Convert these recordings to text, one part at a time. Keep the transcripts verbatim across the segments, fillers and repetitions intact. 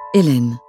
Hélène.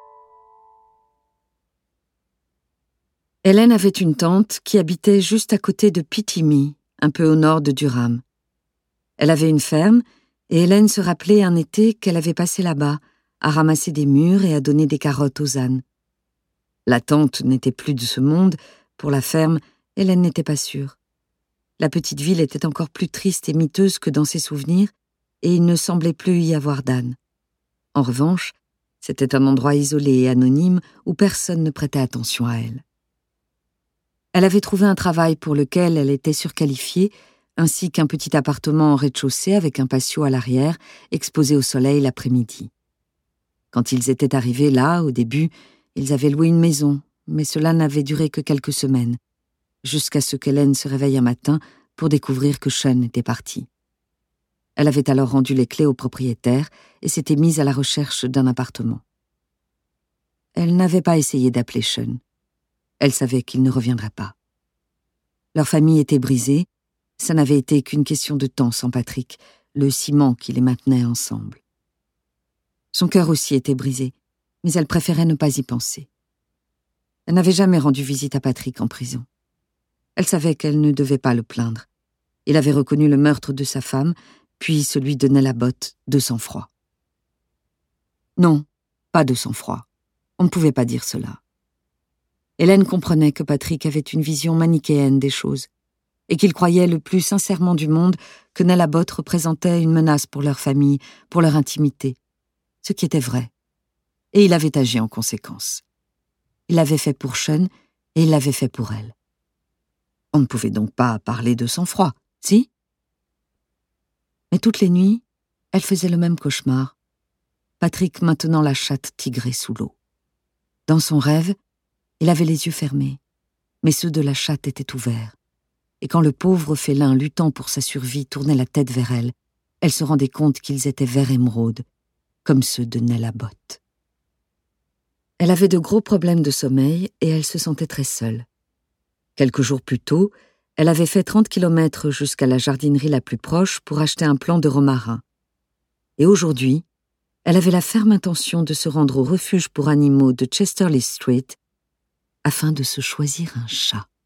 Hélène avait une tante qui habitait juste à côté de Pitimi, un peu au nord de Durham. Elle avait une ferme et Hélène se rappelait un été qu'elle avait passé là-bas, à ramasser des mûres et à donner des carottes aux ânes. La tante n'était plus de ce monde, pour la ferme, Hélène n'était pas sûre. La petite ville était encore plus triste et miteuse que dans ses souvenirs, et il ne semblait plus y avoir d'ânes. En revanche, c'était un endroit isolé et anonyme où personne ne prêtait attention à elle. Elle avait trouvé un travail pour lequel elle était surqualifiée, ainsi qu'un petit appartement en rez-de-chaussée avec un patio à l'arrière, exposé au soleil l'après-midi. Quand ils étaient arrivés là, au début, ils avaient loué une maison, mais cela n'avait duré que quelques semaines, jusqu'à ce qu'Hélène se réveille un matin pour découvrir que Sean était parti. Elle avait alors rendu les clés au propriétaire et s'était mise à la recherche d'un appartement. Elle n'avait pas essayé d'appeler Sean. Elle savait qu'il ne reviendrait pas. Leur famille était brisée, ça n'avait été qu'une question de temps sans Patrick, le ciment qui les maintenait ensemble. Son cœur aussi était brisé, mais elle préférait ne pas y penser. Elle n'avait jamais rendu visite à Patrick en prison. Elle savait qu'elle ne devait pas le plaindre. Il avait reconnu le meurtre de sa femme, puis celui de Nella Bott, de sang-froid. Non, pas de sang-froid. On ne pouvait pas dire cela. Hélène comprenait que Patrick avait une vision manichéenne des choses, et qu'il croyait le plus sincèrement du monde que Nella Bott représentait une menace pour leur famille, pour leur intimité, ce qui était vrai. Et il avait agi en conséquence. Il l'avait fait pour Sean, et il l'avait fait pour elle. On ne pouvait donc pas parler de sang-froid, si? Mais toutes les nuits, elle faisait le même cauchemar. Patrick maintenant la chatte tigrée sous l'eau. Dans son rêve, il avait les yeux fermés, mais ceux de la chatte étaient ouverts. Et quand le pauvre félin, luttant pour sa survie, tournait la tête vers elle, elle se rendait compte qu'ils étaient vert émeraude, comme ceux de Nella Bott. Elle avait de gros problèmes de sommeil et elle se sentait très seule. Quelques jours plus tôt, elle avait fait trente kilomètres jusqu'à la jardinerie la plus proche pour acheter un plant de romarin. Et aujourd'hui, elle avait la ferme intention de se rendre au refuge pour animaux de Chesterley Street afin de se choisir un chat.